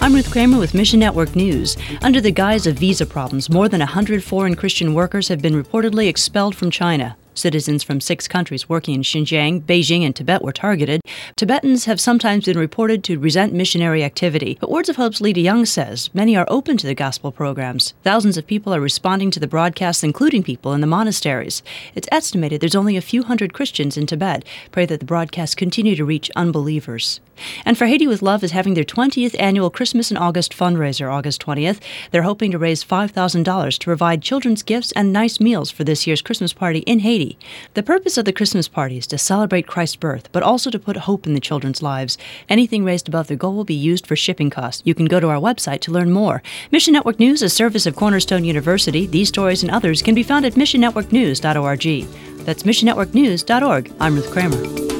I'm Ruth Kramer with Mission Network News. Under the guise of visa problems, more than 100 foreign Christian workers have been reportedly expelled from China. Citizens from 6 countries working in Xinjiang, Beijing, and Tibet were targeted. Tibetans have sometimes been reported to resent missionary activity, but Words of Hope's Lita Young says many are open to the gospel programs. Thousands of people are responding to the broadcasts, including people in the monasteries. It's estimated there's only a few hundred Christians in Tibet. Pray that the broadcasts continue to reach unbelievers. And For Haiti with Love is having their 20th annual Christmas in August fundraiser, August 20th. They're hoping to raise $5,000 to provide children's gifts and nice meals for this year's Christmas party in Haiti. The purpose of the Christmas party is to celebrate Christ's birth, but also to put hope in the children's lives. Anything raised above the goal will be used for shipping costs. You can go to our website to learn more. Mission Network News is a service of Cornerstone University. These stories and others can be found at missionnetworknews.org. That's missionnetworknews.org. I'm Ruth Kramer.